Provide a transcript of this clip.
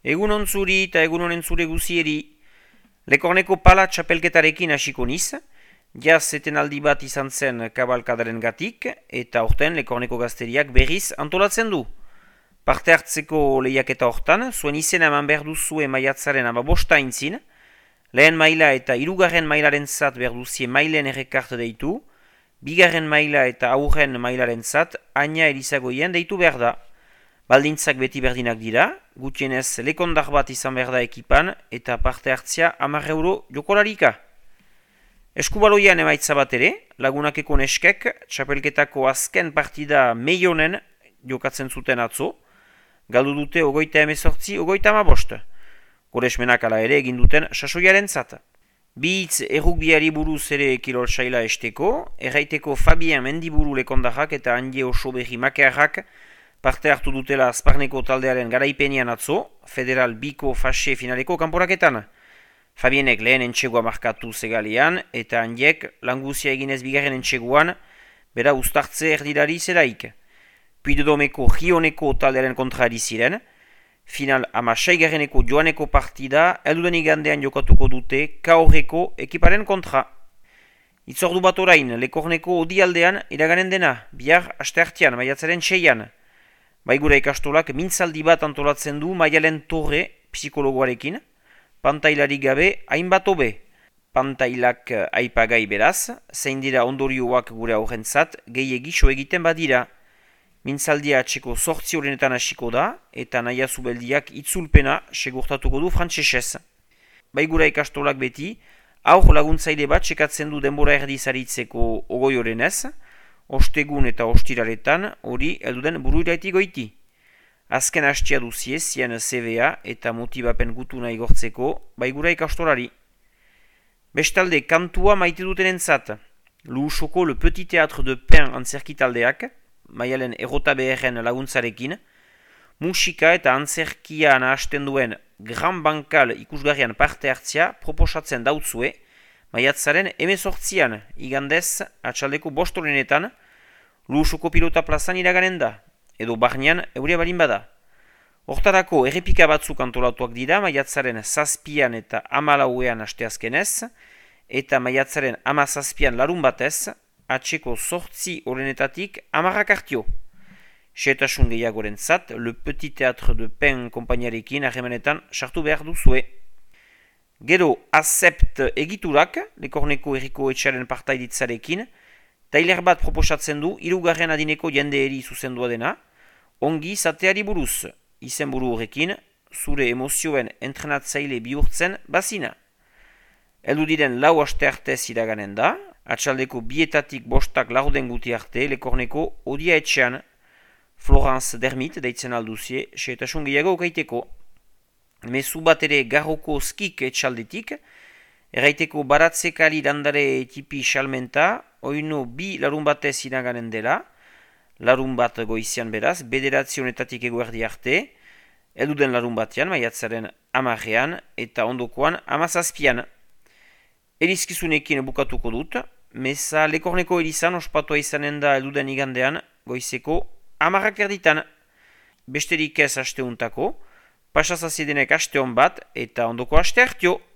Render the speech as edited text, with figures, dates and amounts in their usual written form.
Egun ontzuri eta egun honen zure guzieri. Lekorneko pala txapelketarekin hasiko niz. Jaz zeten aldi bat izan zen kabalkadaren gatik, eta horten Lekorneko gazteriak berriz antolatzen du. Parte hartzeko lehiaketa hortan, zuen izena eman behar duzue maiatzaren 15 intzin, lehen maila eta hirugarren mailaren zat behar duzie mailen errekart deitu, bigarren maila eta aurren mailaren zat, aina elizagoien deitu behar da. Baldintzak beti berdinak dira, gutienez lekondar bat izan behar da ekipan eta parte hartzia 10 euro jokolarika. Eskubaloian emaitza bat ere, lagunakeko neskek, txapelketako azken partida meionen jokatzen zuten atzo, galdu dute 38-15, goresmenak ala ere egin duten sasoiaren zat. Bi hitz errugbiari buruz ere kirol saila esteko, erraiteko Fabien Mendiburu lekondarrak eta Andie oso berri makearrak parte hartu dutela Azparneko taldearen garaipenian atzo, federal biko fase finaleko kanporaketan. Fabienek lehen entxegua markatu zegalean, eta Andiek languzia eginez bigarren entxeguan, bera ustartze erdilari zelaik. Puidedomeko Gioneko taldearen kontrari ziren, final 16-garreneko joaneko partida, elduden igandean jokatuko dute Kaorreko ekiparen kontra. Itzordu bat orain, Lekorneko odialdean iraganen dena, bihar asteartean, maiatzaren 6an. Baigura ikastolak mintzaldi bat antolatzen du Maialen Torre psikologoarekin, pantailarik gabe hainbat hobe. Pantailak aipagai beraz, zein dira ondorioak gure aurrentzat, gehiagiso egiten badira. Mintzaldia atxeko 8 horrenetan hasiko da, eta naia zubeldiak itzulpena segurtatuko du frantsesez. Baigura ikastolak beti, aur laguntzaile bat sekatzen du denbora erdi zaritzeko ogoi horrenez, ostegun eta ostiraretan hori elduden buruiraiti goiti. Azken hastia duzie zien CVA eta motibapen gutuna igortzeko baigura ikastolari. Bestalde kantua maite dutenentzat, Luusoko Le Petit Théâtre de Pin antzerki taldeak, Maialen errota beherren laguntzarekin, musika eta antzerkia nahasten duen Gran Bankal ikusgarrian parte hartzia proposatzen dautzue, maiatzaren 18an, igandez, atxaldeko 5 horrenetan, Luusoko pilota plazan iraganen da, edo barnean euria balin bada. Hortarako errepika batzuk antolatuak dira maiatzaren 7an eta 14an asteazkenez, eta maiatzaren 17an larun batez, atxeko 8 horrenetatik 10 hartio. Xehetasun gehiagoren zat, Le Petit Théâtre de Pin konpainiarekin harremanetan sartu behar duzue. Gero azept egiturak, Lekorneko herriko etxaren partaiditzarekin, tailer bat proposatzen du 3. adineko jendeeri zuzendua dena, ongi zateari buruz, izenburu horrekin, zure emozioen entrenatzaile bihurtzen bazina. Heldu diren 4 aste artez iraganen da, atxaldeko 2etatik 5 laurden guti arte Lekorneko odia etxean, Florence Dermit deitzen alduzie, xehetasun gehiago okaiteko. Mezu bat ere Garroko skik etxaldetik, erraiteko baratzekali landare tipi salmenta, oino 2 larun batez iraganen dela, larun bat goizian beraz, 9 honetatik eguerdi arte, elduden larun batean, maiatzaren 10ean eta ondokoan 17an. Elizkizunekin bukatuko dut, meza Lekorneko elizan ospatua izanen da elduden igandean, goizeko 10 erditan. Besterik ez asteuntako, pasazaziedenek aste hon bat eta ondoko aste hartio.